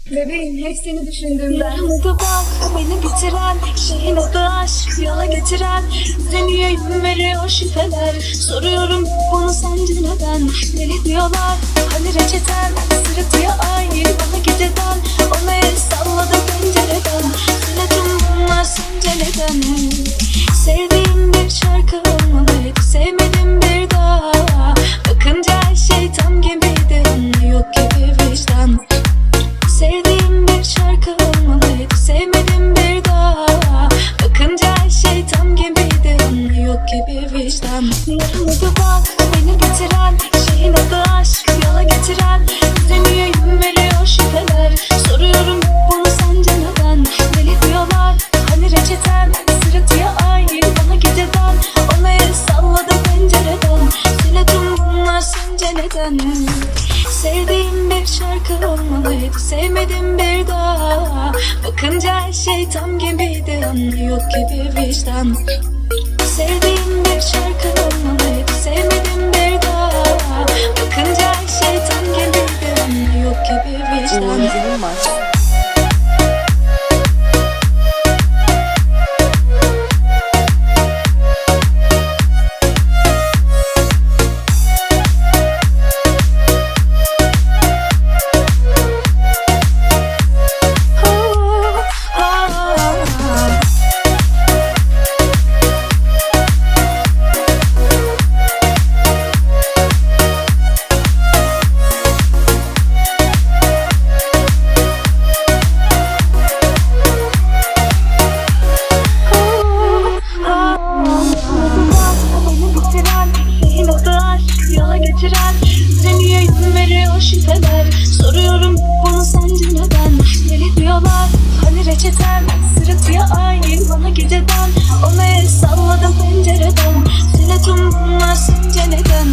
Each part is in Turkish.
Bebeğim hep seni düşündüğümden. Yaramı da bak, beni bitiren şeyin adı aşk, yola getiren bize niye yön veriyor şüpheler. Soruyorum bunu sence neden? Deli diyorlar hani reçeten, sırıtıyor aynı bana geceden. Ona el salladı pencereden, söyle tüm bunlar sence neden? Sevdiğim bir şarkı olmalıydı, sevmedim bir daha. Bakınca her şey tam gibiydi, yok gibi vicdan. Sevdiğim bir şarkı olmalıydı, sevmedim bir daha. Bakınca her şey tam gibiydi, yok gibi vicdan. Yaramı da bak, beni bitiren şeyin adı aşk, yola getiren bize niye yön veriyor şüpheler. Soruyorum bunu sence neden? Deli diyorlar hani reçeten, sırıtıyor aynı bana geceden. Ona el salladı pencereden, söyle tüm bunlar sence neden? Sevdiğim bir şarkı olmalıydı, sevmedim bir daha. Bakınca her şey tam gibiydi, yok gibi vicdan. Sevdiğim bir şarkı olmalıydı, sevmedim bir daha. Bakınca her şey tam gibiydi, yok gibi vicdan. Soruyorum bunu sence neden? Deli diyorlar hani reçeten, sırıtıyor aynı bana geceden. Ona el salladım pencereden, söyle tüm bunlar sence neden?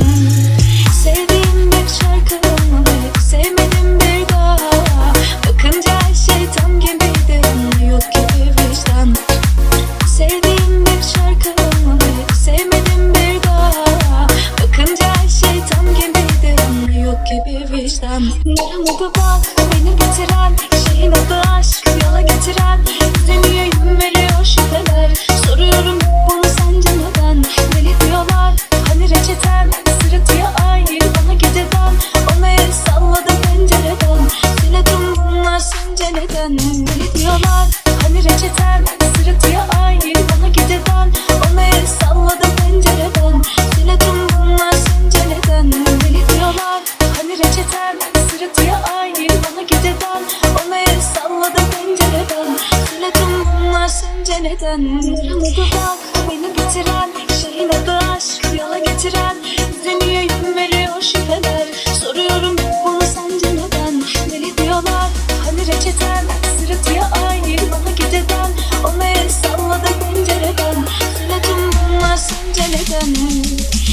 Sevdiğim bir şarkı olmalıydı, sevmedim bir daha. Bakınca her şey tam gibiydi, yok gibi vicdan. Sevdiğim bir şarkı olmalıydı, sevmedim bir daha. Bakınca her şey tam gibiydi, yok gibi vicdan. Yaramı da bak, beni bitiren şeyin adı aşk, yola getiren bize niye yön veriyor şüpheler. Soruyorum bunu sence neden? Deli diyorlar hani reçeten, sırıtıyor aynı bana geceden. Ona el salladı pencereden, söyle tüm bunlar sence neden? Deli diyorlar hani reçeten, sırıtıyor aynı bana geceden. Ona el salladı pencereden, söyle tüm bunlar sence neden? Deli diyorlar hani reçeten, sırıtıyor aynı bana geceden. Ona el salladı pencereden, söyle tüm bunlar sence neden? Yaramı da bak, beni bitiren şeyin adı aşk, yola getiren bize niye yön veriyor şüpheler. Soruyorum bunu sence neden? Deli diyorlar hani reçeten, sırıtıyor aynı bana geceden. Ona el salladı pencereden, söyle tüm bunlar sence neden?